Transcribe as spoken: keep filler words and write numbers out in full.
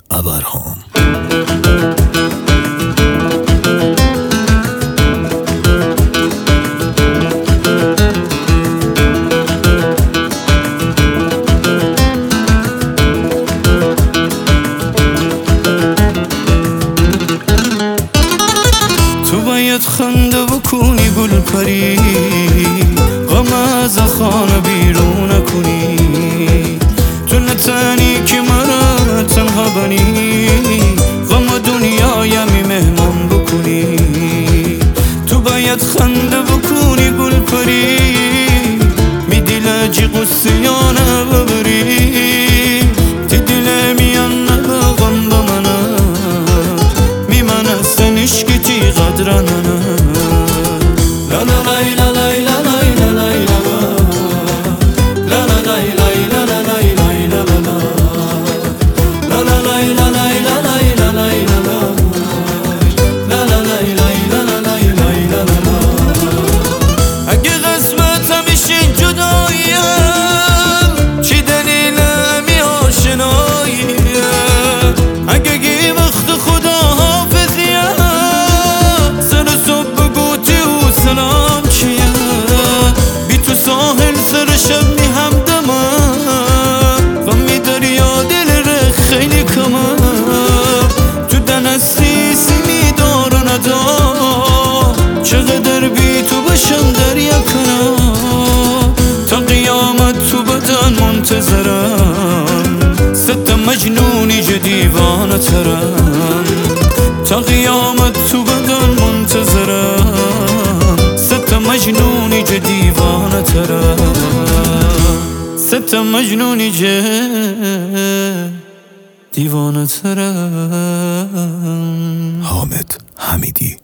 ابرهام. تو باید خنده بکنی گل پری، غم از خانه بیرون نکنی، تو نتنی که مرا تنها بنی، غم دنیایمی مهمان بکنی. تو باید خنده بکنی گل پری، می دل جی قصیانه ببری، تی دل میان غم بمنه، می منه سنشکی تی قدرنه. لا لا لای لا لای لا لای لا لای لا لا لا لای لای لا لا لای لای لا لا لا لا لای لا لای لا لای لا لای لا لا لا لای لای لا لا لای لای لا لا. اگه قسمت همیشه جداییم، چی دلیلمی آشناییم؟ اگه گی وقت خدا حافظیم، سر صبح بگو تو سلام چیه؟ بی تو ساحل سر شب می همدمه، غمی دریا دل ره خیلی کمه، تو دنستی سیمی دار و ندار، چقدر بی تو بشم دریا کنم، تا قیامت تو بدن منتظرم، ست مجنونی جو دیوانه ترم، تا قیامت تو بدن منتظرم، ست مجنونی جو دیوانه ترم، ست مجنونی جو دیوانه ترم. حامد حمیدی.